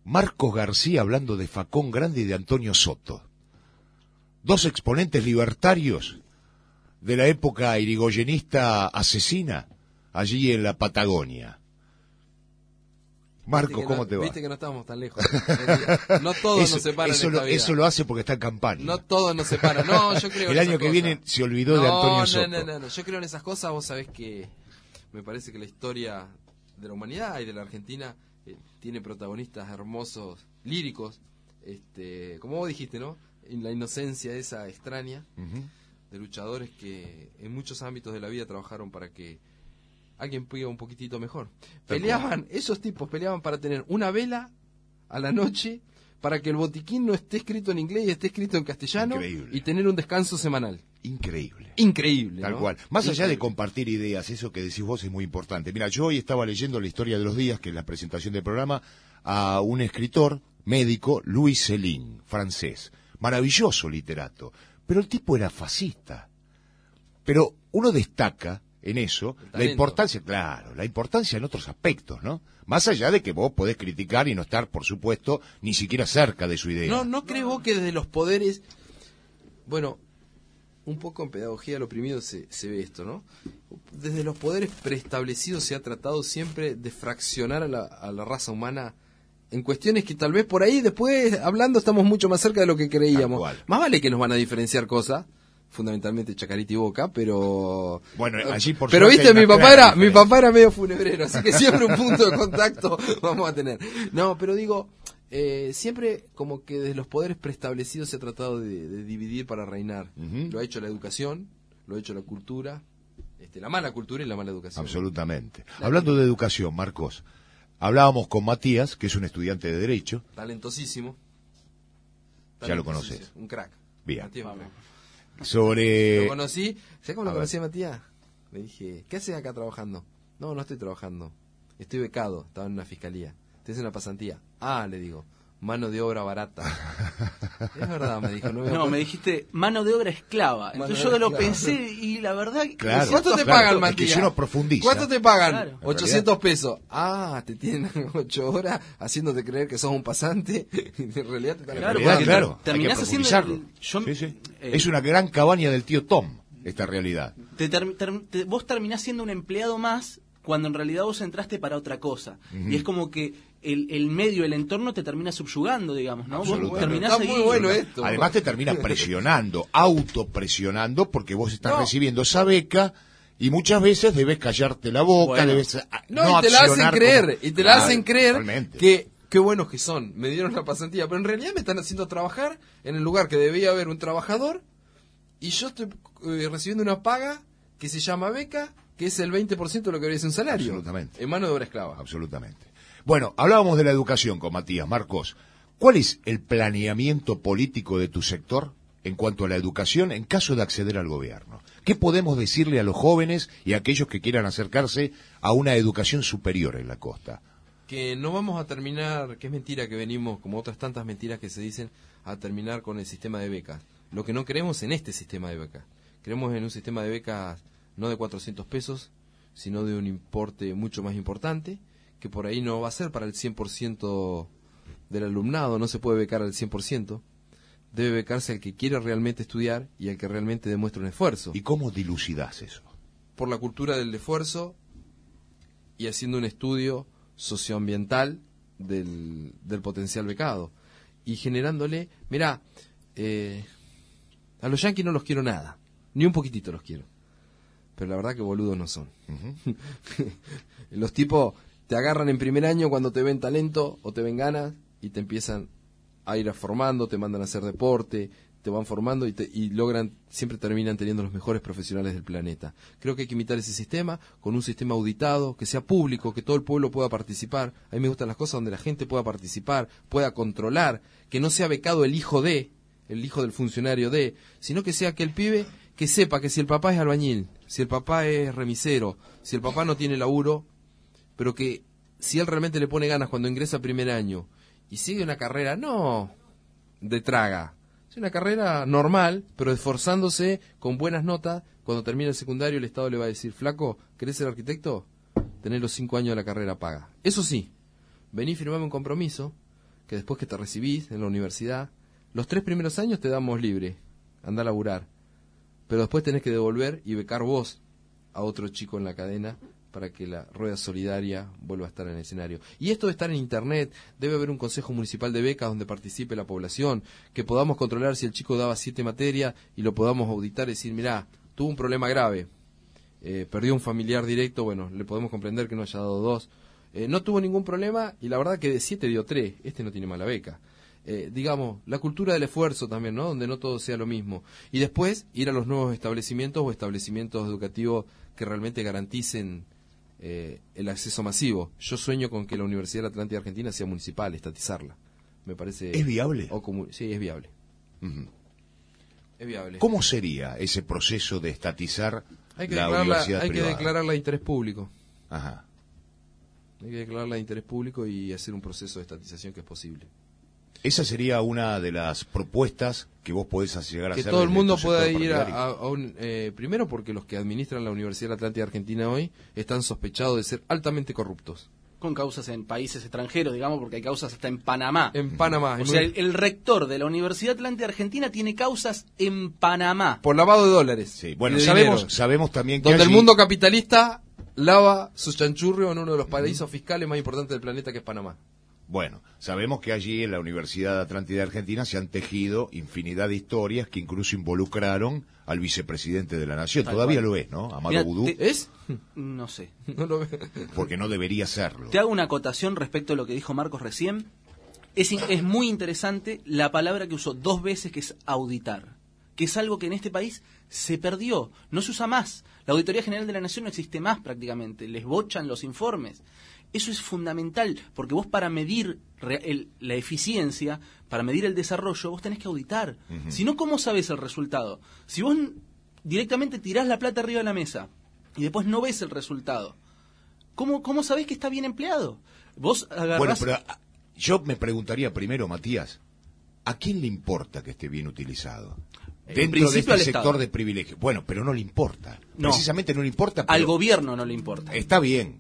Marcos García hablando de Facón Grande y de Antonio Soto. Dos exponentes libertarios de la época irigoyenista asesina, allí en la Patagonia. Marcos, ¿cómo te va? Viste que no estamos tan lejos. No todos nos separan en esta vida. Eso lo hace porque está en campaña. No todos nos separan. No, yo creo El año que viene se olvidó de Antonio Soto. No. Yo creo en esas cosas. Vos sabés que me parece que la historia de la humanidad y de la Argentina tiene protagonistas hermosos, líricos, como vos dijiste, ¿no? En la inocencia esa extraña de luchadores que en muchos ámbitos de la vida trabajaron para que alguien pudiera un poquitito mejor. Esos tipos peleaban para tener una vela a la noche, para que el botiquín no esté escrito en inglés y esté escrito en castellano. Increíble. Y tener un descanso semanal. Increíble, tal ¿no? cual. Más allá de compartir ideas, eso que decís vos es muy importante. Mira, yo hoy estaba leyendo La Historia de los Días, que es la presentación del programa, a un escritor médico, Louis Céline, francés. Maravilloso literato. Pero el tipo era fascista. Pero uno destaca en eso la importancia en otros aspectos, ¿no? Más allá de que vos podés criticar y no estar, por supuesto, ni siquiera cerca de su idea. ¿No crees vos que desde los poderes, bueno, un poco en pedagogía del oprimido se ve esto, ¿no? Desde los poderes preestablecidos se ha tratado siempre de fraccionar a la raza humana en cuestiones que tal vez por ahí después, hablando, estamos mucho más cerca de lo que creíamos. Más vale que nos van a diferenciar cosas, fundamentalmente Chacarita y Boca, pero bueno, allí por pero viste, mi papá era medio funebrero, así que siempre un punto de contacto vamos a tener. No, pero digo, siempre como que desde los poderes preestablecidos se ha tratado de dividir para reinar. Lo ha hecho la educación, lo ha hecho la cultura, la mala cultura y la mala educación. Absolutamente. Hablando de educación, Marcos, hablábamos con Matías, que es un estudiante de Derecho. Talentosísimo. Ya lo conoces. Un crack. Bien. Matías, lo conocí. ¿Sabes cómo lo conocí a Matías? Le dije, ¿qué haces acá trabajando? No estoy trabajando. Estoy becado, estaba en una fiscalía. Te hace una pasantía. Le digo, mano de obra barata. Es verdad, me dijo. No, me dijiste mano de obra esclava. Entonces yo lo pensé y la verdad... Claro, ¿cuánto te pagan, Matías? Si uno profundiza. ¿Cuánto te pagan? 800 pesos. Te tienen 8 horas haciéndote creer que sos un pasante. En realidad te están Claro. Terminás haciendo... Sí. Es una gran cabaña del tío Tom, esta realidad. Vos terminás siendo un empleado más cuando en realidad vos entraste para otra cosa. Y es como que el medio, el entorno te termina subyugando, digamos, ¿no? Vos terminás está muy bueno esto. Además te termina presionando, autopresionando, porque vos estás recibiendo esa beca y muchas veces debes callarte la boca, debes y te la hacen creer, realmente. Que qué buenos que son, me dieron la pasantía, pero en realidad me están haciendo trabajar en el lugar que debía haber un trabajador y yo estoy recibiendo una paga que se llama beca, que es el 20% de lo que debería ser un salario. Absolutamente. En mano de obra esclava. Absolutamente. Bueno, hablábamos de la educación con Matías. Marcos, ¿cuál es el planeamiento político de tu sector en cuanto a la educación en caso de acceder al gobierno? ¿Qué podemos decirle a los jóvenes y a aquellos que quieran acercarse a una educación superior en la costa? Que no vamos a terminar, que es mentira que venimos, como otras tantas mentiras que se dicen, a terminar con el sistema de becas. Lo que no queremos en este sistema de becas. Queremos en un sistema de becas no de 400 pesos, sino de un importe mucho más importante, que por ahí no va a ser para el 100% del alumnado, no se puede becar al 100%, debe becarse al que quiere realmente estudiar y al que realmente demuestra un esfuerzo. ¿Y cómo dilucidás eso? Por la cultura del esfuerzo y haciendo un estudio socioambiental del potencial becado y generándole, mirá, a los yanquis no los quiero nada, ni un poquitito los quiero, pero la verdad que boludos no son. Los tipos te agarran en primer año cuando te ven talento o te ven ganas y te empiezan a ir formando, te mandan a hacer deporte, te van formando y logran, siempre terminan teniendo los mejores profesionales del planeta. Creo que hay que imitar ese sistema con un sistema auditado, que sea público, que todo el pueblo pueda participar. A mí me gustan las cosas donde la gente pueda participar, pueda controlar, que no sea becado el hijo del funcionario sino que sea aquel pibe que sepa que si el papá es albañil, si el papá es remisero, si el papá no tiene laburo, pero que si él realmente le pone ganas cuando ingresa a primer año y sigue una carrera, no de traga, es una carrera normal, pero esforzándose con buenas notas, cuando termine el secundario el Estado le va a decir, flaco, ¿querés ser arquitecto? Tenés los 5 años de la carrera paga. Eso sí, vení, firmame un compromiso, que después que te recibís en la universidad, los 3 primeros años te damos libre, anda a laburar, pero después tenés que devolver y becar vos a otro chico en la cadena para que la rueda solidaria vuelva a estar en el escenario. Y esto de estar en internet, debe haber un consejo municipal de becas donde participe la población, que podamos controlar si el chico daba 7 materias y lo podamos auditar y decir, mirá, tuvo un problema grave, perdió un familiar directo, bueno, le podemos comprender que no haya dado 2, no tuvo ningún problema y la verdad que de 7 dio 3, este no tiene mala beca. Digamos, la cultura del esfuerzo también, ¿no? Donde no todo sea lo mismo. Y después ir a los nuevos establecimientos o establecimientos educativos que realmente garanticen el acceso masivo. Yo sueño con que la Universidad de la Atlántida Argentina sea municipal, estatizarla. Me parece... ¿Es viable? Sí, es viable. Es viable. ¿Cómo sería ese proceso de estatizar la universidad privada? Hay que declararla de interés público. Ajá. Hay que declararla de interés público y hacer un proceso de estatización que es posible. Esa sería una de las propuestas que vos podés llegar a hacer. Que todo el mundo pueda ir a un... primero porque los que administran la Universidad de la Atlántida Argentina hoy están sospechados de ser altamente corruptos. Con causas en países extranjeros, digamos, porque hay causas hasta en Panamá. En Panamá. O sea, el rector de la Universidad Atlántida Argentina tiene causas en Panamá. Por lavado de dólares. Sí, bueno, sabemos también que donde allí... el mundo capitalista lava su chanchurrio en uno de los paraísos fiscales más importantes del planeta, que es Panamá. Bueno, sabemos que allí en la Universidad Atlántida Argentina se han tejido infinidad de historias que incluso involucraron al vicepresidente de la Nación. Todavía lo es, ¿no? Amado Vudú. ¿Es? No sé. No lo veo. Porque no debería serlo. Te hago una acotación respecto a lo que dijo Marcos recién. Es muy interesante la palabra que usó 2 veces, que es auditar, que es algo que en este país se perdió, no se usa más. La Auditoría General de la Nación no existe más prácticamente, les bochan los informes. Eso es fundamental, porque vos para medir la eficiencia, para medir el desarrollo, vos tenés que auditar. Si no, ¿cómo sabés el resultado? Si vos directamente tirás la plata arriba de la mesa y después no ves el resultado, ¿cómo sabés que está bien empleado? Vos agarrás... Bueno, pero yo me preguntaría primero, Matías, ¿a quién le importa que esté bien utilizado? Dentro de este sector de privilegio. Bueno, pero no le importa. No. Precisamente no le importa. Pero al gobierno no le importa. Está bien.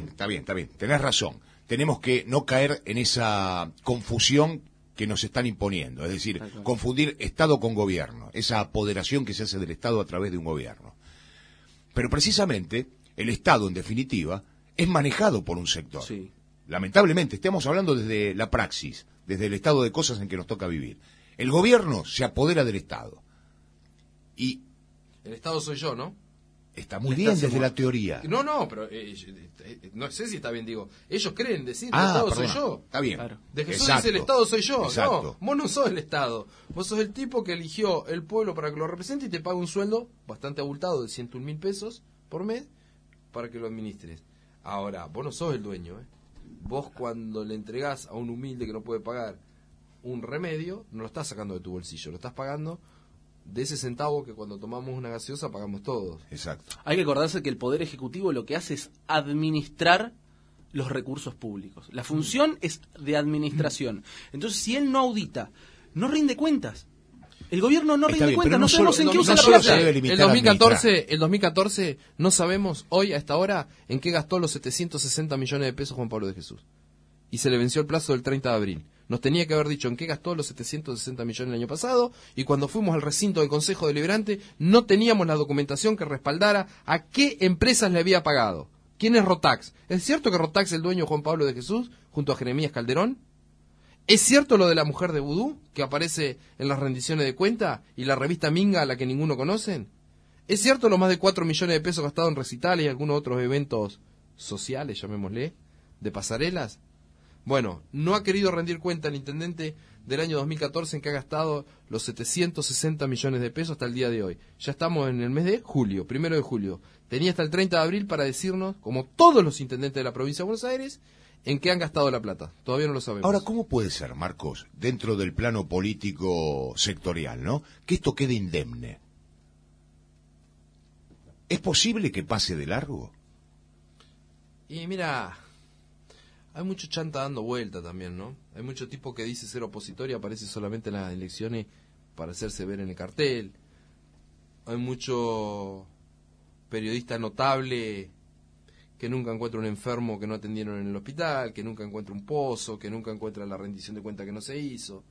Tenés razón. Tenemos que no caer en esa confusión que nos están imponiendo. Es decir, confundir Estado con gobierno. Esa apoderación que se hace del Estado a través de un gobierno. Pero precisamente, el Estado, en definitiva, es manejado por un sector. Sí. Lamentablemente, estamos hablando desde la praxis, desde el estado de cosas en que nos toca vivir. El gobierno se apodera del Estado. Y el Estado soy yo, ¿no? Está muy bien desde la teoría. No, pero no sé si está bien, digo. Ellos creen decir, el Estado soy yo. Está bien. Claro. De Jesús dice, el Estado soy yo. Exacto. No, vos no sos el Estado. Vos sos el tipo que eligió el pueblo para que lo represente y te paga un sueldo bastante abultado de 101.000 pesos por mes para que lo administres. Ahora, vos no sos el dueño, ¿eh? Vos cuando le entregás a un humilde que no puede pagar un remedio, no lo estás sacando de tu bolsillo, lo estás pagando de ese centavo que cuando tomamos una gaseosa pagamos todos. Exacto. Hay que acordarse que el Poder Ejecutivo lo que hace es administrar los recursos públicos. La función es de administración. Entonces, si él no audita, no rinde cuentas. El gobierno no rinde cuentas, no sabemos en qué usa la plata. El 2014 no sabemos hoy a esta hora en qué gastó los 760 millones de pesos Juan Pablo de Jesús. Y se le venció el plazo del 30 de abril. Nos tenía que haber dicho en qué gastó los 760 millones el año pasado, y cuando fuimos al recinto del Consejo Deliberante no teníamos la documentación que respaldara a qué empresas le había pagado. ¿Quién es Rotax? ¿Es cierto que Rotax es el dueño Juan Pablo de Jesús junto a Jeremías Calderón? ¿Es cierto lo de la mujer de Vudú que aparece en las rendiciones de cuenta y la revista Minga a la que ninguno conocen? ¿Es cierto los más de 4 millones de pesos gastados en recitales y algunos otros eventos sociales, llamémosle, de pasarelas? Bueno, no ha querido rendir cuenta el intendente del año 2014 en que ha gastado los 760 millones de pesos hasta el día de hoy. Ya estamos en el mes de julio, 1 de julio. Tenía hasta el 30 de abril para decirnos, como todos los intendentes de la provincia de Buenos Aires, en qué han gastado la plata. Todavía no lo sabemos. Ahora, ¿cómo puede ser, Marcos, dentro del plano político sectorial, ¿no?, que esto quede indemne? ¿Es posible que pase de largo? Y mira, hay mucho chanta dando vuelta también, ¿no? Hay mucho tipo que dice ser opositor y aparece solamente en las elecciones para hacerse ver en el cartel. Hay mucho periodista notable que nunca encuentra un enfermo que no atendieron en el hospital, que nunca encuentra un pozo, que nunca encuentra la rendición de cuenta que no se hizo.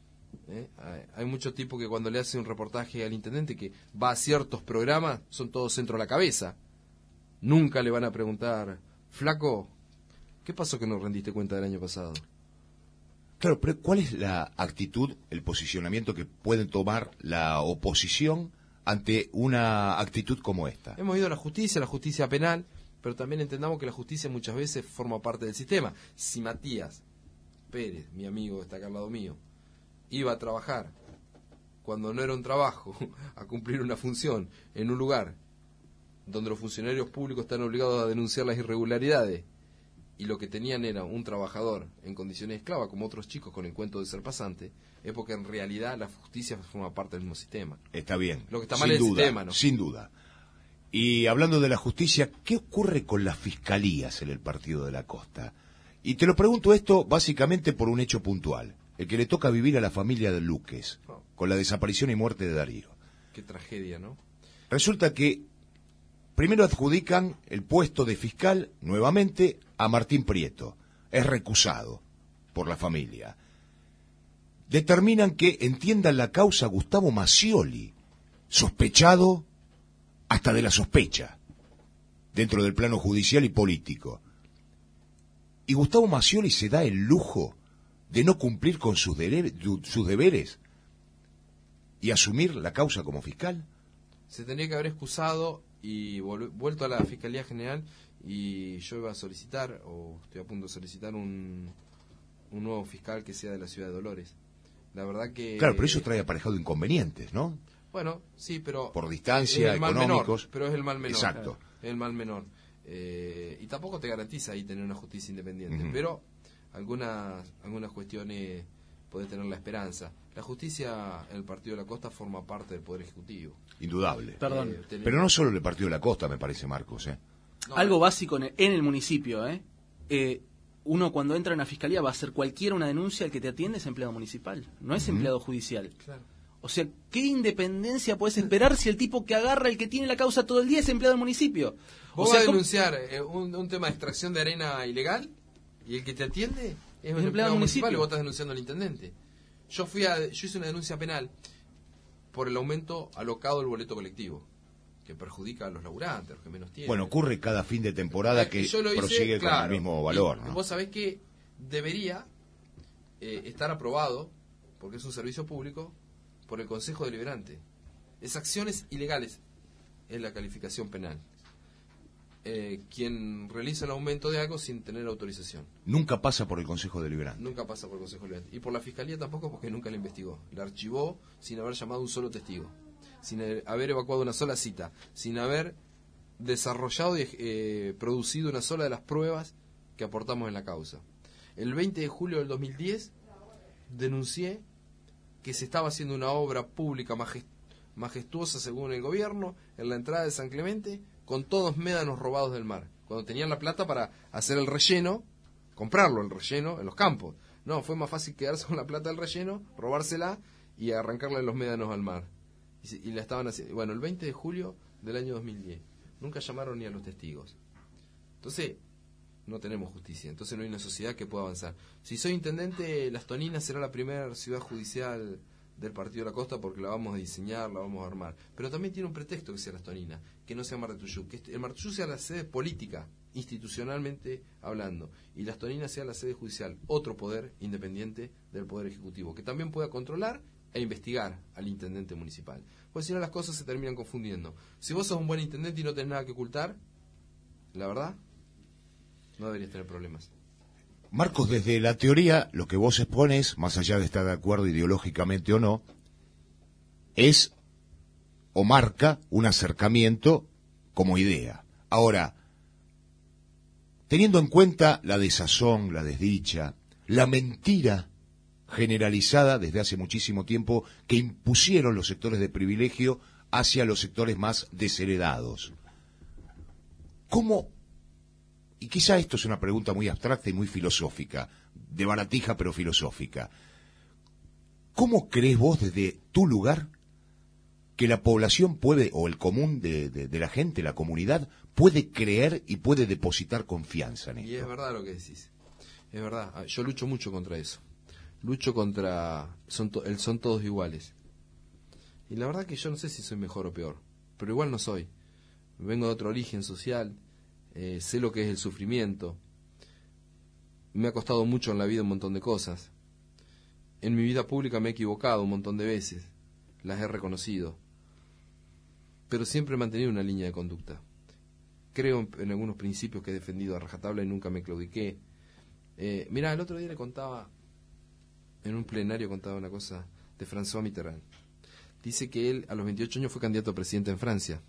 Hay muchos tipos que cuando le hacen un reportaje al intendente que va a ciertos programas, son todos centro a la cabeza. Nunca le van a preguntar, flaco, ¿qué pasó que no rendiste cuenta del año pasado? Claro, pero ¿cuál es la actitud, el posicionamiento que pueden tomar la oposición ante una actitud como esta? Hemos ido a la justicia penal, pero también entendamos que la justicia muchas veces forma parte del sistema. Si Matías Pérez, mi amigo que está acá al lado mío, iba a trabajar cuando no era un trabajo, a cumplir una función en un lugar donde los funcionarios públicos están obligados a denunciar las irregularidades, y lo que tenían era un trabajador en condiciones de esclava, como otros chicos con el cuento de ser pasante, es porque en realidad la justicia forma parte del mismo sistema. Está bien. Lo que está mal es el sistema, ¿no? Sin duda. Y hablando de la justicia, ¿qué ocurre con las fiscalías en el Partido de la Costa? Y te lo pregunto esto básicamente por un hecho puntual, el que le toca vivir a la familia de Luques, con la desaparición y muerte de Darío. Qué tragedia, ¿no? Resulta que primero adjudican el puesto de fiscal nuevamente a Martín Prieto. Es recusado por la familia. Determinan que entiendan la causa Gustavo Macioli, sospechado hasta de la sospecha, dentro del plano judicial y político. Y Gustavo Macioli se da el lujo de no cumplir con sus deberes y asumir la causa como fiscal. Se tendría que haber excusado y vuelto a la Fiscalía General, y yo iba a solicitar, o estoy a punto de solicitar, un nuevo fiscal que sea de la ciudad de Dolores. La verdad que... Claro, pero eso trae aparejado inconvenientes, ¿no? Bueno, sí, pero... Por distancia, económicos... Menor, pero es el mal menor. Exacto. Es el mal menor. Y tampoco te garantiza ahí tener una justicia independiente, pero algunas cuestiones podés tener la esperanza. La justicia en el Partido de la Costa forma parte del Poder Ejecutivo. Indudable. Perdón. Pero no solo el Partido de la Costa, me parece, Marcos. No, algo básico en el municipio. Uno cuando entra en la fiscalía va a hacer cualquiera una denuncia, el que te atiende es empleado municipal, no es empleado judicial. Claro. O sea, ¿qué independencia puedes esperar si el tipo que agarra, el que tiene la causa todo el día es empleado del municipio? Vos vas a denunciar un tema de extracción de arena ilegal y el que te atiende es un empleado municipal y vos estás denunciando al intendente. Yo hice una denuncia penal por el aumento alocado del boleto colectivo, que perjudica a los laburantes, a los que menos tienen. Bueno, ocurre cada fin de temporada que prosigue con el mismo valor, ¿no? Vos sabés que debería estar aprobado, porque es un servicio público, por el Consejo Deliberante. Es acciones ilegales en la calificación penal. Quien realiza el aumento de algo sin tener autorización. Nunca pasa por el Consejo Deliberante. Nunca pasa por el Consejo Deliberante. Y por la Fiscalía tampoco, porque nunca la investigó. La archivó sin haber llamado un solo testigo, sin haber evacuado una sola cita, sin haber desarrollado y producido una sola de las pruebas que aportamos en la causa. El 20 de julio del 2010 denuncié que se estaba haciendo una obra pública majestuosa según el gobierno en la entrada de San Clemente, con todos médanos robados del mar, cuando tenían la plata para hacer el relleno, comprarlo el relleno en los campos. No, fue más fácil quedarse con la plata del relleno, robársela y arrancarle los médanos al mar. Y la estaban haciendo. Bueno, el 20 de julio del año 2010. Nunca llamaron ni a los testigos. Entonces, no tenemos justicia. Entonces no hay una sociedad que pueda avanzar. Si soy intendente, Las Toninas será la primera ciudad judicial del Partido de la Costa, porque la vamos a diseñar, la vamos a armar. Pero también tiene un pretexto que sea Las Toninas, que no sea Mar del Tuyú, que el Mar del Tuyú sea la sede política, institucionalmente hablando, y Las Toninas sea la sede judicial, otro poder independiente del Poder Ejecutivo, que también pueda controlar e investigar al intendente municipal. Pues si no, las cosas se terminan confundiendo. Si vos sos un buen intendente y no tenés nada que ocultar, la verdad, no deberías tener problemas. Marcos, desde la teoría, lo que vos expones, más allá de estar de acuerdo ideológicamente o no, es o marca un acercamiento como idea. Ahora, teniendo en cuenta la desazón, la desdicha, la mentira generalizada desde hace muchísimo tiempo que impusieron los sectores de privilegio hacia los sectores más desheredados, ¿cómo? Y quizá esto es una pregunta muy abstracta y muy filosófica, de baratija pero filosófica. ¿Cómo crees vos desde tu lugar que la población puede, o el común de la gente, la comunidad, puede creer y puede depositar confianza en esto. Y es verdad lo que decís. Es verdad. Yo lucho mucho contra eso. Lucho contra... Son todos iguales. Y la verdad que yo no sé si soy mejor o peor. Pero igual no soy. Vengo de otro origen social. Sé lo que es el sufrimiento. Me ha costado mucho en la vida un montón de cosas. En mi vida pública me he equivocado un montón de veces. Las he reconocido. Pero siempre he mantenido una línea de conducta. Creo en algunos principios que he defendido a rajatabla y nunca me claudiqué. Mirá, el otro día le contaba, en un plenario contaba una cosa de François Mitterrand. Dice que él a los 28 años fue candidato a presidente en Francia.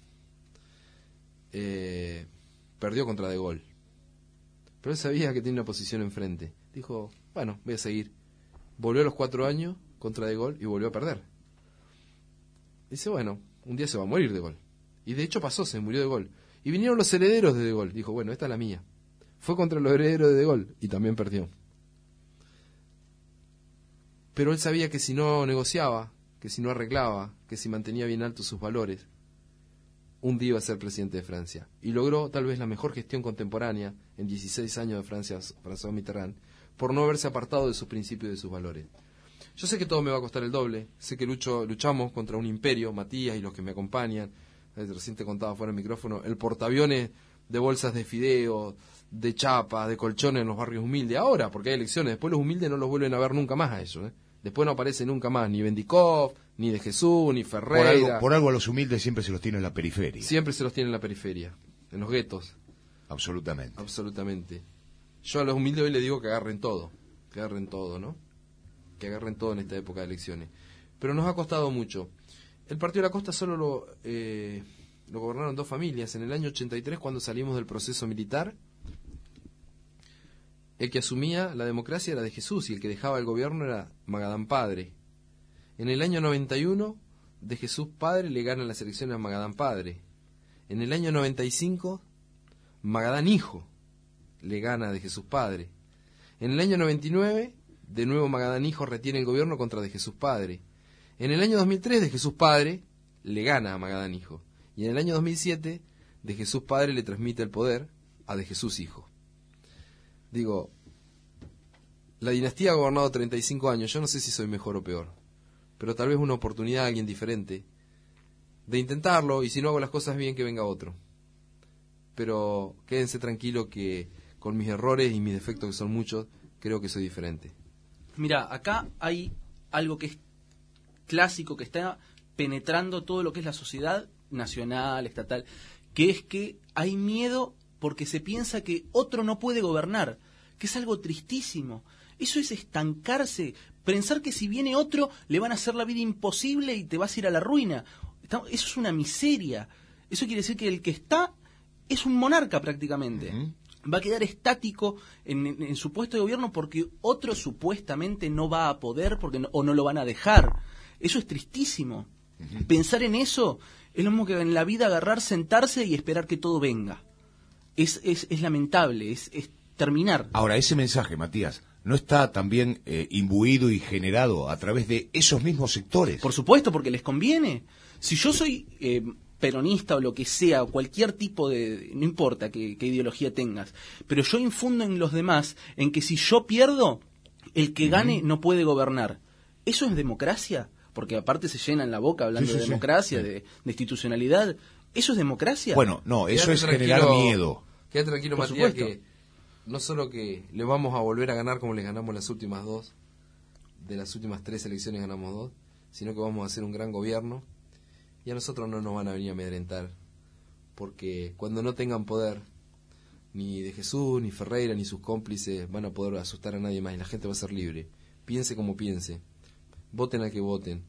Perdió contra De Gaulle. Pero él sabía que tenía una posición enfrente. Dijo, bueno, voy a seguir. Volvió a los 4 años contra De Gaulle y volvió a perder. Dice, bueno, un día se va a morir De Gaulle. Y de hecho pasó, se murió De Gaulle. Y vinieron los herederos de De Gaulle. Dijo, bueno, esta es la mía. Fue contra los herederos de De Gaulle y también perdió. Pero él sabía que si no negociaba, que si no arreglaba, que si mantenía bien altos sus valores, un día iba a ser presidente de Francia. Y logró tal vez la mejor gestión contemporánea en 16 años de Francia, François Mitterrand, por no haberse apartado de sus principios y de sus valores. Yo sé que todo me va a costar el doble, sé que luchamos contra un imperio, Matías y los que me acompañan. Recién te contaba fuera del micrófono, el portaaviones de bolsas de fideo, de chapa, de colchones en los barrios humildes, ahora, porque hay elecciones, después los humildes no los vuelven a ver nunca más a eso, Después no aparece nunca más ni Bendikov, ni De Jesús, ni Ferreira. Por algo a los humildes siempre se los tiene en la periferia. Siempre se los tiene en la periferia, en los guetos. Absolutamente. Absolutamente. Yo a los humildes hoy les digo que agarren todo, ¿no? Que agarren todo en esta época de elecciones. Pero nos ha costado mucho. El Partido de la Costa solo lo gobernaron 2 familias. En el año 83, cuando salimos del proceso militar, el que asumía la democracia era De Jesús y el que dejaba el gobierno era Magadán Padre. En el año 91, De Jesús Padre le gana las elecciones a Magadán Padre. En el año 95, Magadán Hijo le gana a De Jesús Padre. En el año 99, de nuevo Magadán Hijo retiene el gobierno contra De Jesús Padre. En el año 2003, De Jesús Padre le gana a Magadán Hijo. Y en el año 2007, De Jesús Padre le transmite el poder a De Jesús Hijo. Digo, la dinastía ha gobernado 35 años. Yo no sé si soy mejor o peor, pero tal vez una oportunidad a alguien diferente de intentarlo, y si no hago las cosas bien, que venga otro. Pero quédense tranquilos que con mis errores y mis defectos, que son muchos, creo que soy diferente. Mira, acá hay algo que es clásico, que está penetrando todo lo que es la sociedad nacional, estatal, que es que hay miedo porque se piensa que otro no puede gobernar, que es algo tristísimo. Eso es estancarse, pensar que si viene otro le van a hacer la vida imposible y te vas a ir a la ruina. Eso es una miseria. Eso quiere decir que el que está es un monarca prácticamente. Va a quedar estático en su puesto de gobierno porque otro supuestamente no va a poder o no lo van a dejar. Eso es tristísimo. Pensar en eso es lo mismo que en la vida agarrar, sentarse y esperar que todo venga. Es lamentable, es terminar. Ahora, ese mensaje, Matías, ¿no está también imbuido y generado a través de esos mismos sectores? Por supuesto, porque les conviene. Si yo soy peronista o lo que sea, o cualquier tipo de... no importa qué ideología tengas, pero yo infundo en los demás en que si yo pierdo, el que gane no puede gobernar. ¿Eso es democracia? Porque aparte se llenan la boca hablando de democracia, de institucionalidad. ¿Eso es democracia? Bueno, no, eso es generar miedo. Quédate tranquilo, Matías, que no solo que le vamos a volver a ganar como les ganamos las últimas 2, de las últimas 3 elecciones ganamos 2, sino que vamos a hacer un gran gobierno, y a nosotros no nos van a venir a amedrentar, porque cuando no tengan poder, ni De Jesús, ni Ferreira, ni sus cómplices van a poder asustar a nadie más, y la gente va a ser libre. Piense como piense, voten al que voten.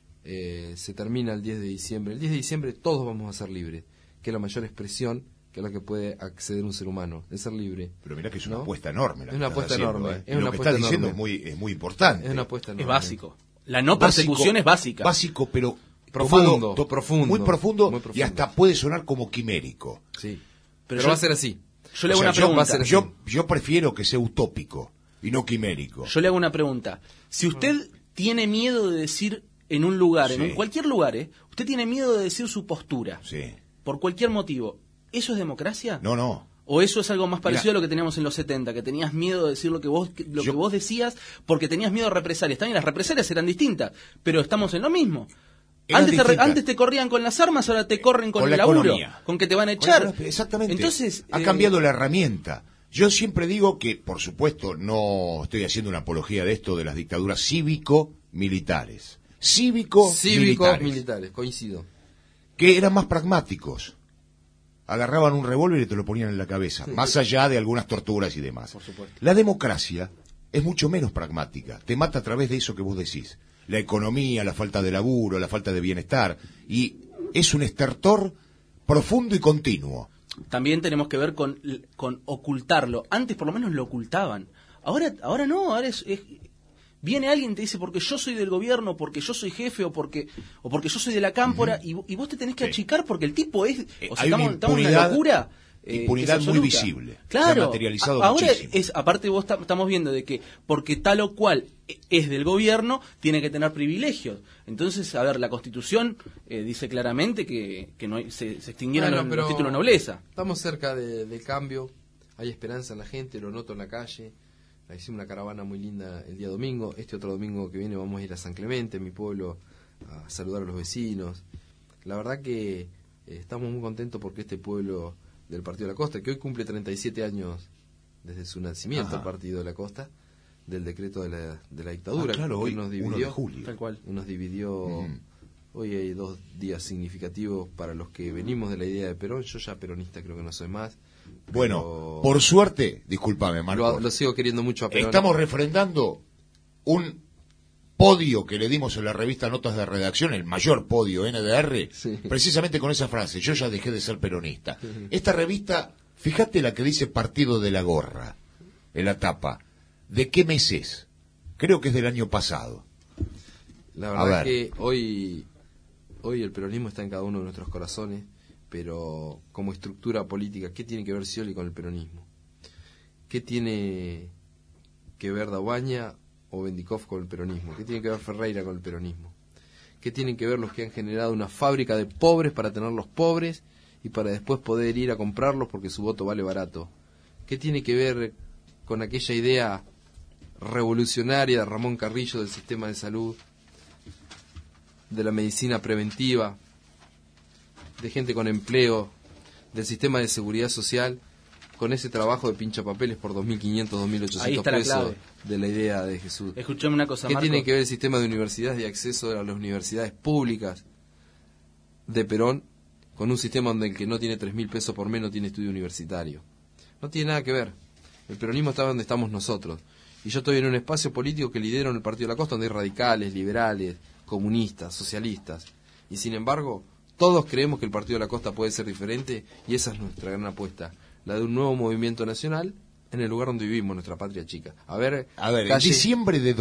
Se termina el 10 de diciembre. El 10 de diciembre todos vamos a ser libres, que es la mayor expresión que es la que puede acceder un ser humano, de ser libre. Pero mirá que es una apuesta enorme. Es una apuesta enorme. Lo que estás diciendo es muy importante. Es una apuesta enorme. Es básico. La no persecución es básica. Básico, pero profundo, muy profundo, y hasta puede sonar como quimérico. Sí, pero va a ser así. Yo le hago una pregunta. Yo prefiero que sea utópico y no quimérico. Yo le hago una pregunta. Si usted tiene miedo de decir en un lugar, Sí. en cualquier lugar, usted tiene miedo de decir su postura, Sí. por cualquier motivo. ¿Eso es democracia? No. ¿O eso es algo más parecido Mirá. a lo que teníamos en los 70, que tenías miedo de decir lo que vos decías porque tenías miedo de represalias? También las represalias eran distintas, pero estamos en lo mismo. Eran distintas. Antes te corrían con las armas, ahora te corren con el la laburo, economía. con que te van a echar. Exactamente. Entonces, ha cambiado la herramienta. Yo siempre digo que, por supuesto, no estoy haciendo una apología de esto de las dictaduras cívico-militares. Cívicos-militares, coincido. Que eran más pragmáticos. Agarraban un revólver y te lo ponían en la cabeza, más allá de algunas torturas y demás. Por supuesto. La democracia es mucho menos pragmática, te mata a través de eso que vos decís. La economía, la falta de laburo, la falta de bienestar, y es un estertor profundo y continuo. También tenemos que ver con ocultarlo. Antes por lo menos lo ocultaban. Ahora no, ahora viene alguien y te dice porque yo soy del gobierno, porque yo soy jefe o porque yo soy de la cámpora, y vos te tenés que achicar porque el tipo es... O sea, Hay una estamos en una locura. Impunidad es muy absoluta. visible. Claro. Se ha materializado Ahora muchísimo. aparte vos estamos viendo de que porque tal o cual es del gobierno, tiene que tener privilegios. Entonces, a ver, la Constitución dice claramente que no se extinguieron los títulos de nobleza. Estamos cerca del cambio, hay esperanza en la gente, lo noto en la calle. Hicimos una caravana muy linda el día domingo. Este otro domingo que viene vamos a ir a San Clemente, mi pueblo, a saludar a los vecinos. La verdad que estamos muy contentos porque este pueblo del Partido de la Costa, que hoy cumple 37 años desde su nacimiento, el Partido de la Costa, del decreto de la dictadura, claro, que hoy, nos 1 dividió. de julio. Tal cual. Nos dividió. Hoy hay 2 días significativos para los que venimos de la idea de Perón. Yo ya peronista creo que no soy más. Bueno, por suerte, discúlpame, Marco, lo sigo queriendo mucho a Perón. estamos refrendando un podio que le dimos en la revista Notas de Redacción, el mayor podio NDR, Sí. precisamente con esa frase: yo ya dejé de ser peronista. Esta revista, fíjate la que dice Partido de la Gorra en la tapa. ¿De qué mes es? Creo que es del año pasado. La A verdad ver. que hoy el peronismo está en cada uno de nuestros corazones, pero como estructura política, ¿qué tiene que ver Scioli con el peronismo? ¿Qué tiene que ver Dabaña o Bendikov con el peronismo? ¿Qué tiene que ver Ferreira con el peronismo? ¿Qué tienen que ver los que han generado una fábrica de pobres para tenerlos pobres y para después poder ir a comprarlos porque su voto vale barato? ¿Qué tiene que ver con aquella idea revolucionaria de Ramón Carrillo del sistema de salud, de la medicina preventiva, de gente con empleo, del sistema de seguridad social, con ese trabajo de pinchapapeles por 2.500, 2.800 la pesos clave. de la idea de Jesús? Escuchame una cosa, ¿Qué Marco. tiene que ver el sistema de universidades y acceso a las universidades públicas de Perón con un sistema donde el que no tiene 3.000 pesos por mes no tiene estudio universitario? No tiene nada que ver. El peronismo está donde estamos nosotros. Y yo estoy en un espacio político que lidero en el Partido de la Costa, donde hay radicales, liberales, comunistas, socialistas. Y sin embargo, todos creemos que el Partido de la Costa puede ser diferente, y esa es nuestra gran apuesta, la de un nuevo movimiento nacional en el lugar donde vivimos, nuestra patria chica. A ver, En calle- diciembre de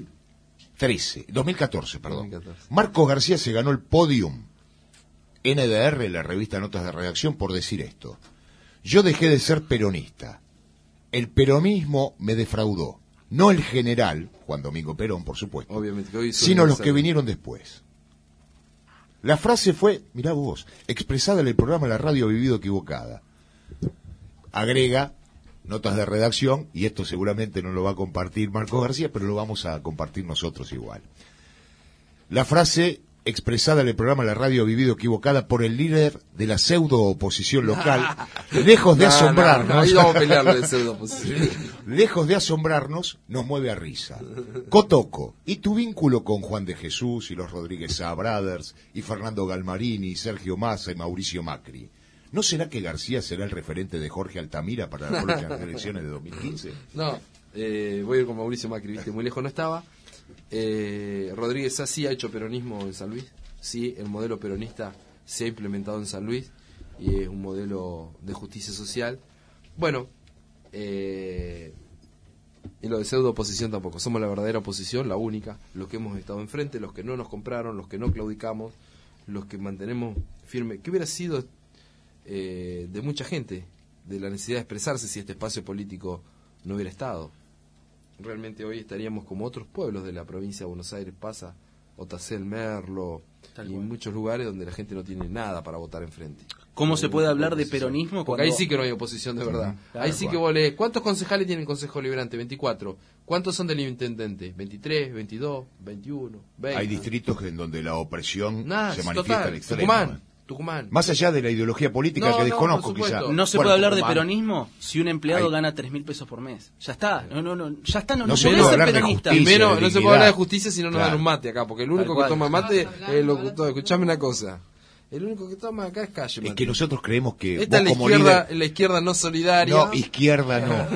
2014, perdón. 2014. Marcos García se ganó el podium NDR, la revista Notas de Redacción, por decir esto: yo dejé de ser peronista. El peronismo me defraudó. No el general, Juan Domingo Perón, por supuesto, Obviamente que hoy es sino los que universal. vinieron después. La frase fue, mirá vos, expresada en el programa La Radio Vivido Equivocada. Agrega Notas de Redacción, y esto seguramente no lo va a compartir Marcos García, pero lo vamos a compartir nosotros igual. La frase expresada en el programa La Radio Vivido Equivocada por el líder de la pseudo oposición local, lejos de asombrarnos, ahí vamos a pelearlo de pseudo-oposición. lejos de asombrarnos, nos mueve a risa. Cotoco, ¿y tu vínculo con Juan de Jesús y los Rodríguez Sá Brothers y Fernando Galmarini, Sergio Massa y Mauricio Macri? ¿No será que García será el referente de Jorge Altamira para las próximas elecciones de 2015? No, voy a ir con Mauricio Macri, viste, muy lejos no estaba. Rodríguez Sá sí ha hecho peronismo en San Luis, sí, el modelo peronista se ha implementado en San Luis y es un modelo de justicia social. Bueno, y lo de pseudo oposición tampoco, somos la verdadera oposición, la única, los que hemos estado enfrente, los que no nos compraron, los que no claudicamos, los que mantenemos firme. ¿Qué hubiera sido de mucha gente, de la necesidad de expresarse si este espacio político no hubiera estado? Realmente hoy estaríamos como otros pueblos de la provincia de Buenos Aires pasa Otacel, Merlo y muchos lugares donde la gente no tiene nada para votar enfrente. ¿Cómo se puede hablar de peronismo? Porque ahí sí que no hay oposición de verdad. Claro, ahí sí que vos lees, ¿cuántos concejales tiene el Consejo Deliberante? 24. ¿Cuántos son del intendente? 23, 22, 21, 20. Hay distritos en donde la opresión se manifiesta total. al extremo. Tucumán. Más allá de la ideología política que desconozco, quizá. No se puede hablar de peronismo si un empleado gana 3.000 pesos por mes. Ya está. Ya está. No se podés puede ser hablar de peronista. justicia. Primero, no se puede hablar de justicia si no nos Claro. dan un mate acá, porque el único que toma mate es el locutor. Escuchame una cosa. El único que toma acá es Calle. Es que nosotros creemos que esta es vos como la izquierda no solidaria. No, izquierda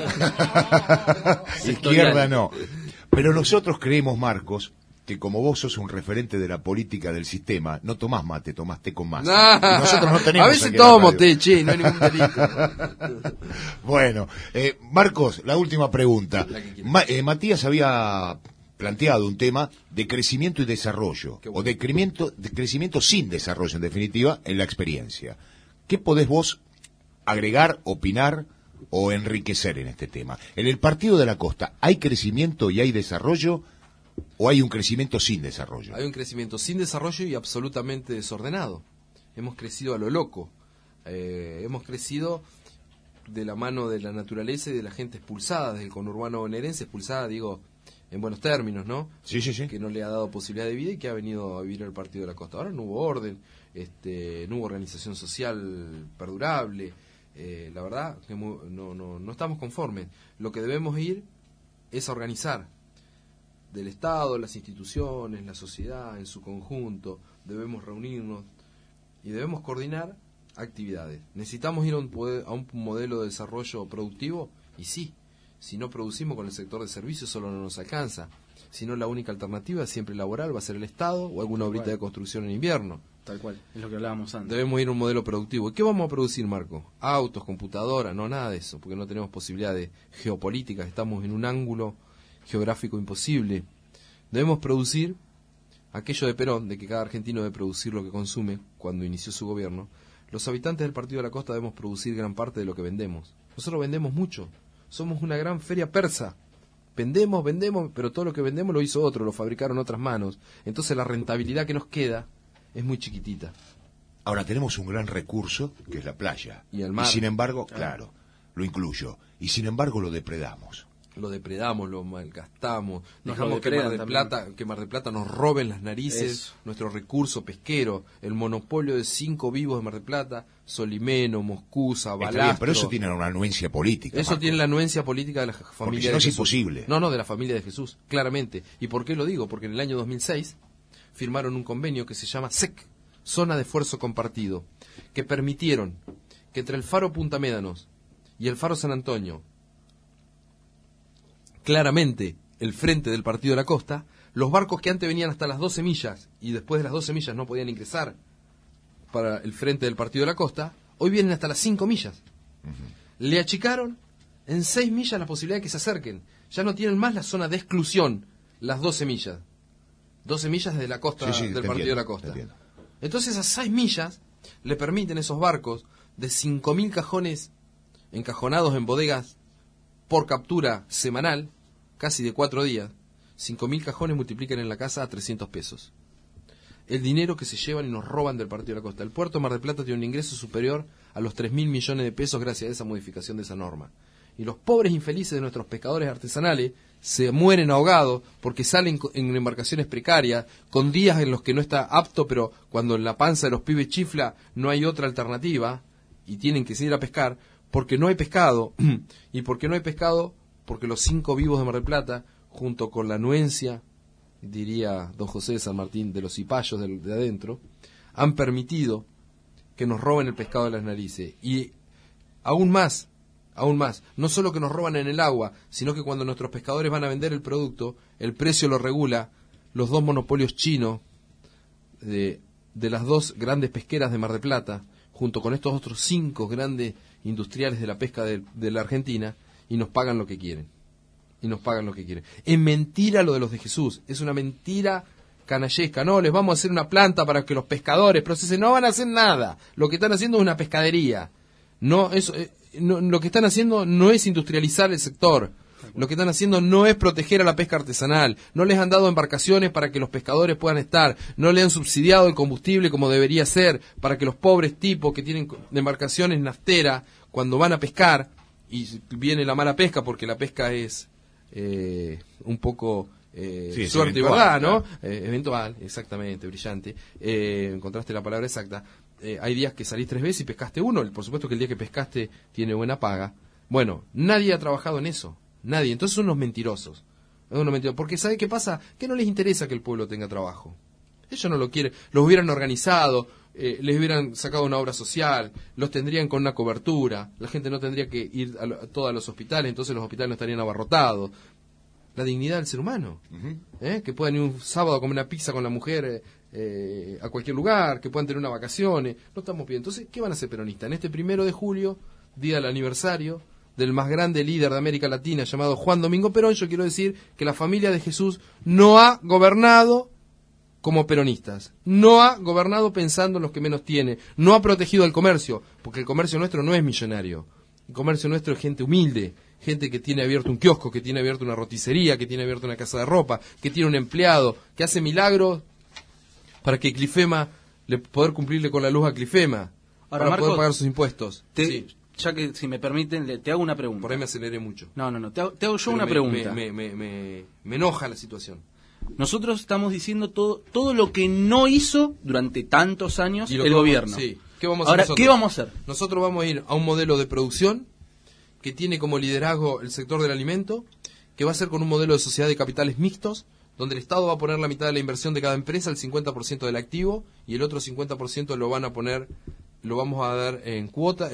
no. Izquierda no. Pero nosotros creemos, Marcos, que como vos sos un referente de la política del sistema, no tomás mate, tomás té con masa. Nah, y nosotros no tenemos a veces aquí en la tomo radio. té, che, no hay ningún delito. Bueno, Marcos, la última pregunta. Matías había planteado un tema de crecimiento y desarrollo, Qué bueno. o de crecimiento sin desarrollo, en definitiva, en la experiencia. ¿Qué podés vos agregar, opinar o enriquecer en este tema? En el Partido de la Costa, ¿hay crecimiento y hay desarrollo o hay un crecimiento sin desarrollo? Hay un crecimiento sin desarrollo y absolutamente desordenado. Hemos crecido a lo loco. Hemos crecido de la mano de la naturaleza y de la gente expulsada, del conurbano bonaerense, expulsada, digo, en buenos términos, ¿no? Sí. Que no le ha dado posibilidad de vida y que ha venido a vivir al Partido de la Costa. Ahora no hubo orden, no hubo organización social perdurable. La verdad que no estamos conformes. Lo que debemos ir es a organizar del Estado, las instituciones, la sociedad en su conjunto. Debemos reunirnos y debemos coordinar actividades. ¿Necesitamos ir a un modelo de desarrollo productivo? Y sí, si no producimos con el sector de servicios solo no nos alcanza. Si no, la única alternativa siempre laboral va a ser el Estado o alguna obrita de construcción en invierno. Tal cual, es lo que hablábamos antes. Debemos ir a un modelo productivo. ¿Y qué vamos a producir, Marco? Autos, computadoras, no, nada de eso, porque no tenemos posibilidad de geopolítica, estamos en un ángulo geográfico imposible. Debemos producir aquello de Perón, de que cada argentino debe producir lo que consume cuando inició su gobierno. Los habitantes del Partido de la Costa debemos producir gran parte de lo que vendemos. Nosotros vendemos mucho, somos una gran feria persa. Vendemos, pero todo lo que vendemos lo hizo otro, lo fabricaron otras manos. Entonces la rentabilidad que nos queda es muy chiquitita. Ahora tenemos un gran recurso, que es la playa. Y el mar. Y sin embargo, claro, lo incluyo. Y sin embargo lo depredamos. Lo depredamos, lo malgastamos, Nos dejamos lo que depredan Mar del Plata nos roben las narices, Eso. nuestro recurso pesquero, el monopolio de 5 vivos de Mar del Plata, Solimeno, Moscusa, Está Balastro. bien, pero eso tiene una anuencia política. Eso Marco. tiene la anuencia política de la familia si no de es Jesús. imposible. No, de la familia de Jesús, claramente. ¿Y por qué lo digo? Porque en el año 2006 firmaron un convenio que se llama SEC, Zona de Esfuerzo Compartido, que permitieron que entre el Faro Punta Médanos y el Faro San Antonio, claramente el frente del Partido de la Costa, los barcos que antes venían hasta las 12 millas y después de las 12 millas no podían ingresar para el frente del Partido de la Costa, hoy vienen hasta las 5 millas. Le achicaron en 6 millas la posibilidad de que se acerquen. Ya no tienen más la zona de exclusión, las 12 millas. 12 millas desde la costa del Partido de la Costa. Entonces esas 6 millas le permiten a esos barcos de 5.000 cajones encajonados en bodegas por captura semanal, casi de 4 días, 5.000 cajones multiplican en la casa a 300 pesos. El dinero que se llevan y nos roban del Partido de la Costa. El puerto de Mar del Plata tiene un ingreso superior a los 3.000 millones de pesos gracias a esa modificación de esa norma. Y los pobres infelices de nuestros pescadores artesanales se mueren ahogados porque salen en embarcaciones precarias, con días en los que no está apto, pero cuando en la panza de los pibes chifla no hay otra alternativa y tienen que salir a pescar, porque no hay pescado. ¿Y por qué no hay pescado? Porque los 5 vivos de Mar del Plata, junto con la anuencia, diría don José de San Martín, de los cipayos de adentro, han permitido que nos roben el pescado de las narices. Y aún más, no solo que nos roban en el agua, sino que cuando nuestros pescadores van a vender el producto, el precio lo regula los 2 monopolios chinos de las 2 grandes pesqueras de Mar del Plata, junto con estos otros 5 grandes industriales de la pesca de la Argentina, y nos pagan lo que quieren. Es mentira lo de los de Jesús, es una mentira canallesca. No, les vamos a hacer una planta para que los pescadores procesen. No van a hacer nada. Lo que están haciendo es una pescadería. Lo que están haciendo no es industrializar el sector. Lo que están haciendo no es proteger a la pesca artesanal, no les han dado embarcaciones para que los pescadores puedan estar, no le han subsidiado el combustible como debería ser, para que los pobres tipos que tienen embarcaciones nafteras, cuando van a pescar, y viene la mala pesca, porque la pesca es un poco sí, suerte y eventual, verdad, ¿no? claro. Eventual, exactamente, brillante. Encontraste la palabra exacta. Hay días que salís 3 veces y pescaste uno. Por supuesto que el día que pescaste tiene buena paga. Bueno, nadie ha trabajado en eso. Nadie. Entonces son unos mentirosos. Porque ¿sabe qué pasa? Que no les interesa que el pueblo tenga trabajo. Ellos no lo quieren. Los hubieran organizado, les hubieran sacado una obra social, los tendrían con una cobertura. La gente no tendría que ir a todos los hospitales, entonces los hospitales no estarían abarrotados. La dignidad del ser humano. Que puedan ir un sábado a comer una pizza con la mujer a cualquier lugar, que puedan tener unas vacaciones. No estamos bien. Entonces, ¿qué van a hacer peronistas? En este 1 de julio, día del aniversario del más grande líder de América Latina llamado Juan Domingo Perón, yo quiero decir que la familia de Jesús no ha gobernado como peronistas, no ha gobernado pensando en los que menos tiene, no ha protegido el comercio, porque el comercio nuestro no es millonario, el comercio nuestro es gente humilde, gente que tiene abierto un kiosco, que tiene abierto una roticería, que tiene abierto una casa de ropa, que tiene un empleado, que hace milagros para que Clifema, poder cumplirle con la luz a Clifema, Ahora, para Marcos, poder pagar sus impuestos. Sí. Ya que, si me permiten, te hago una pregunta. Por ahí me aceleré mucho. No, te hago yo Pero una pregunta. Me enoja la situación. Nosotros estamos diciendo todo lo que no hizo durante tantos años Y lo el que gobierno. Sí. ¿Qué vamos a Ahora, hacer nosotros? ¿qué vamos a hacer? Nosotros vamos a ir a un modelo de producción que tiene como liderazgo el sector del alimento, que va a ser con un modelo de sociedad de capitales mixtos, donde el Estado va a poner la mitad de la inversión de cada empresa, el 50% del activo, y el otro 50% lo vamos a dar en cuotas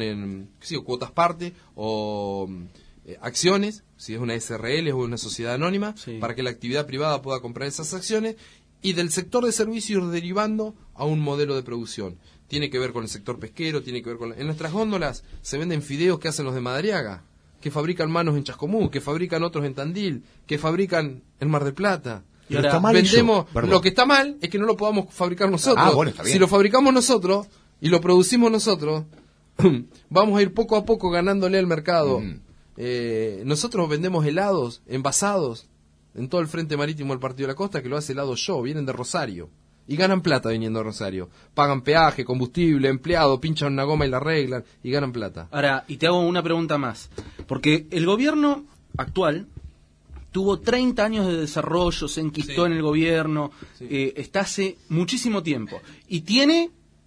parte o acciones, si es una SRL o una sociedad anónima, Sí. para que la actividad privada pueda comprar esas acciones, y del sector de servicios derivando a un modelo de producción. Tiene que ver con el sector pesquero, tiene que ver con... En nuestras góndolas se venden fideos que hacen los de Madariaga, que fabrican manos en Chascomú, que fabrican otros en Tandil, que fabrican en Mar del Plata. Pero está mal Vendemos... eso, perdón. Lo que está mal es que no lo podamos fabricar nosotros. Ah, bueno, está bien. Si lo fabricamos nosotros y lo producimos nosotros, vamos a ir poco a poco ganándole al mercado. Nosotros vendemos helados envasados en todo el frente marítimo del Partido de la Costa, que lo hace Helado Yo, vienen de Rosario. Y ganan plata viniendo a Rosario. Pagan peaje, combustible, empleado, pinchan una goma y la arreglan, y ganan plata. Ahora, y te hago una pregunta más. Porque el gobierno actual tuvo 30 años de desarrollo, se enquistó Sí. en el gobierno, Sí. está hace muchísimo tiempo. Y tiene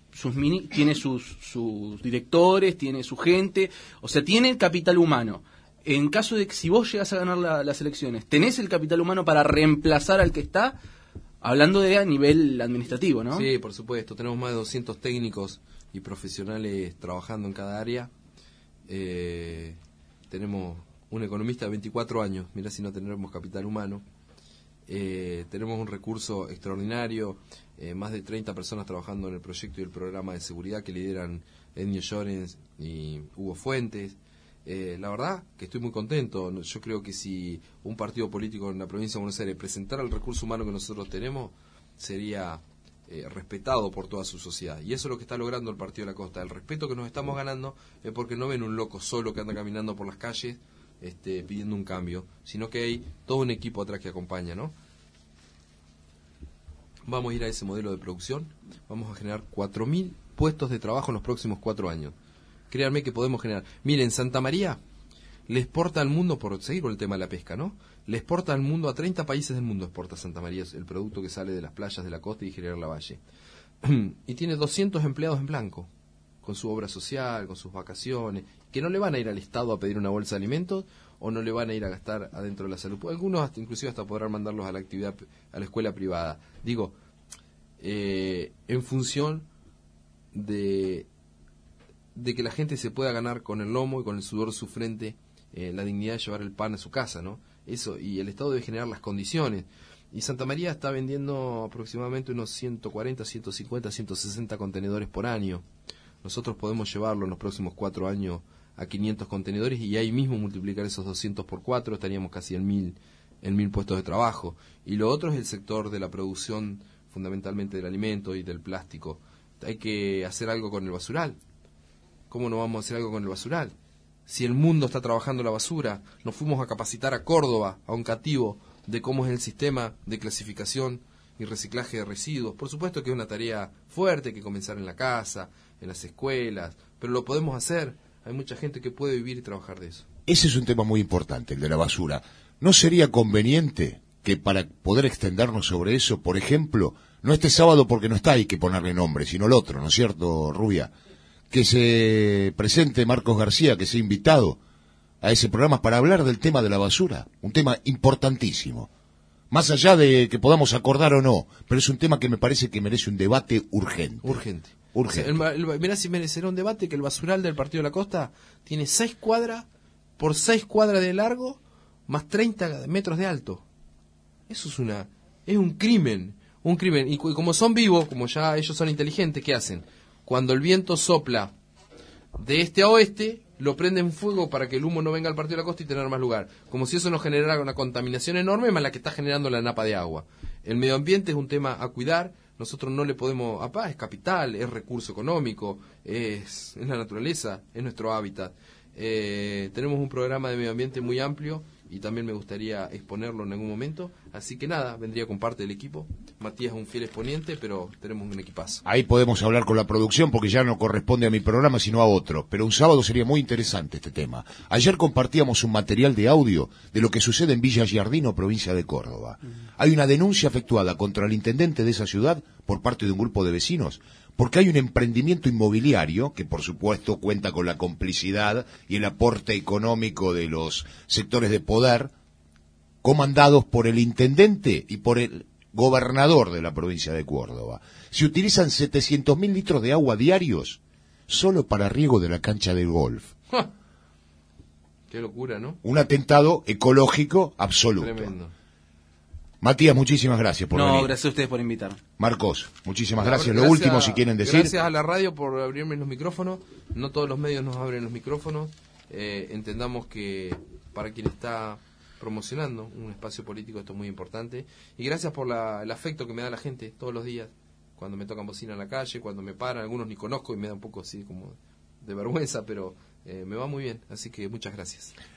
sus directores, tiene su gente, o sea, tiene el capital humano. En caso de que si vos llegas a ganar las elecciones, ¿tenés el capital humano para reemplazar al que está? Hablando de a nivel administrativo, ¿no? Sí, por supuesto. Tenemos más de 200 técnicos y profesionales trabajando en cada área. Tenemos un economista de 24 años, mirá si no tenemos capital humano. Tenemos un recurso extraordinario, más de 30 personas trabajando en el proyecto y el programa de seguridad que lideran Ennio Llorens y Hugo Fuentes. La verdad que estoy muy contento. Yo creo que si un partido político en la provincia de Buenos Aires presentara el recurso humano que nosotros tenemos, sería respetado por toda su sociedad. Y eso es lo que está logrando el Partido de la Costa. El respeto que nos estamos ganando es porque no ven un loco solo que anda caminando por las calles pidiendo un cambio, sino que hay todo un equipo atrás que acompaña, ¿no? Vamos a ir a ese modelo de producción. Vamos a generar 4.000 puestos de trabajo en los próximos 4 años. Créanme que podemos generar. Miren, Santa María le exporta al mundo, por seguir con el tema de la pesca, ¿no? Le exporta al mundo, a 30 países del mundo exporta Santa María el producto que sale de las playas de la costa y General Lavalle. Y tiene 200 empleados en blanco, con su obra social, con sus vacaciones, que no le van a ir al Estado a pedir una bolsa de alimentos o no le van a ir a gastar adentro de la salud. Algunos inclusive hasta podrán mandarlos a la actividad, a la escuela privada. Digo, en función de que la gente se pueda ganar con el lomo y con el sudor de su frente la dignidad de llevar el pan a su casa, ¿no? Eso, y el Estado debe generar las condiciones. Y Santa María está vendiendo aproximadamente unos 140, 150, 160 contenedores por año. Nosotros podemos llevarlo en los próximos 4 años a 500 contenedores y ahí mismo multiplicar esos 200 por 4, estaríamos casi en 1.000 puestos de trabajo. Y lo otro es el sector de la producción, fundamentalmente del alimento y del plástico. Hay que hacer algo con el basural. ¿Cómo no vamos a hacer algo con el basural? si el mundo está trabajando la basura. Nos fuimos a capacitar a Córdoba, a Oncativo, de cómo es el sistema de clasificación y reciclaje de residuos. Por supuesto que es una tarea fuerte, que comenzar en la casa, en las escuelas, pero lo podemos hacer. Hay mucha gente que puede vivir y trabajar de eso. Ese es un tema muy importante, el de la basura. ¿No sería conveniente que para poder extendernos sobre eso, por ejemplo, no este sábado porque no está, hay que ponerle nombre, sino el otro, ¿no es cierto, Rubia? Que se presente Marcos García, que sea invitado a ese programa para hablar del tema de la basura, un tema importantísimo. Más allá de que podamos acordar o no, pero es un tema que me parece que merece un debate urgente. Urgente. Urgente. Mirá si merecerá un debate que el basural del Partido de la Costa tiene 6 cuadras por 6 cuadras de largo más 30 metros de alto. Eso es un crimen. Un crimen. Y como son vivos, como ya ellos son inteligentes, ¿qué hacen? Cuando el viento sopla de este a oeste, lo prenden fuego para que el humo no venga al Partido de la Costa y tener más lugar. Como si eso nos generara una contaminación enorme, más la que está generando la napa de agua. El medio ambiente es un tema a cuidar. Nosotros no le podemos... es capital, es recurso económico, es la naturaleza, es nuestro hábitat. Tenemos un programa de medio ambiente muy amplio y también me gustaría exponerlo en algún momento. Así que nada, vendría con parte del equipo. Matías es un fiel exponente, pero tenemos un equipazo. Ahí podemos hablar con la producción porque ya no corresponde a mi programa sino a otro. Pero un sábado sería muy interesante este tema. Ayer compartíamos un material de audio de lo que sucede en Villa Giardino, provincia de Córdoba. Hay una denuncia efectuada contra el intendente de esa ciudad por parte de un grupo de vecinos porque hay un emprendimiento inmobiliario que por supuesto cuenta con la complicidad y el aporte económico de los sectores de poder comandados por el intendente y por el gobernador de la provincia de Córdoba. Se utilizan 700.000 litros de agua diarios solo para riego de la cancha de golf. ¡Ja! Qué locura, ¿no? Un atentado ecológico absoluto. Tremendo. Matías, muchísimas gracias por venir. No, gracias a ustedes por invitarme. Marcos, muchísimas gracias. Lo último, si quieren decir. Gracias a la radio por abrirme los micrófonos. No todos los medios nos abren los micrófonos. Entendamos que para quien está promocionando un espacio político esto es muy importante. Y gracias por el afecto que me da la gente todos los días. Cuando me tocan bocina en la calle, cuando me paran, algunos ni conozco y me da un poco así como de vergüenza, pero me va muy bien. Así que muchas gracias.